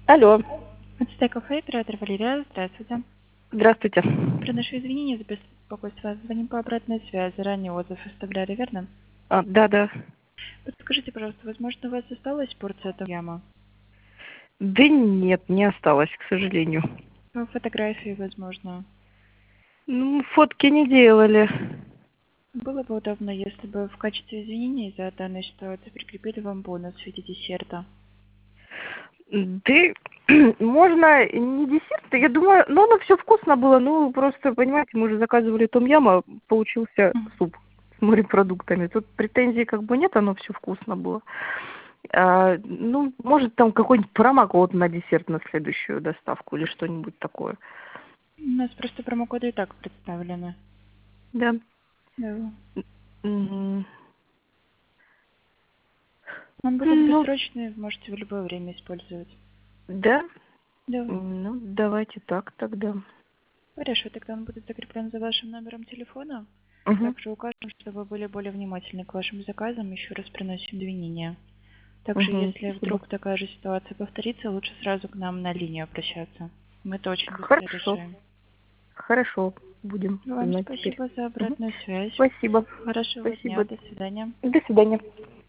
Алло, Ацтек кафе, оператор Валерия, здравствуйте. здравствуйте. Приношу извинения за беспокойство. Звоним по обратной связи. Ранее отзыв оставляли, верно? Да. Подскажите, пожалуйста, возможно, у вас осталась порция том яма? Да нет, не осталось, к сожалению. Ну, фотографии, возможно. Ну, фотки не делали. Было бы удобно, если бы в качестве извинений за данную ситуацию прикрепили вам бонус в виде десерта. Да, можно не десерт, я думаю, ну, оно все вкусно было, ну, просто, понимаете, мы уже заказывали том-яма, получился Мгм. суп с морепродуктами. Тут претензий как бы нет, оно все вкусно было. Ну, может, там какой-нибудь промокод на десерт на следующую доставку или что-нибудь такое. У нас просто промокоды и так представлены. Да. Да. Мгм. Он будет Ну, бессрочный, можете в любое время использовать. да. Да. Ну, давайте так тогда. Хорошо, тогда он будет закреплен за вашим номером телефона. Мгм. Также укажем, чтобы вы были более внимательны к вашим заказам. Еще раз приносим извинения. Также, Мгм. если Спасибо. вдруг такая же ситуация повторится, лучше сразу к нам на линию обращаться. Мы это очень быстро Хорошо. решаем. Хорошо. Будем Вам знать теперь. спасибо за Мгм. обратную связь. Спасибо. Хорошего дня. Спасибо. До свидания. До свидания.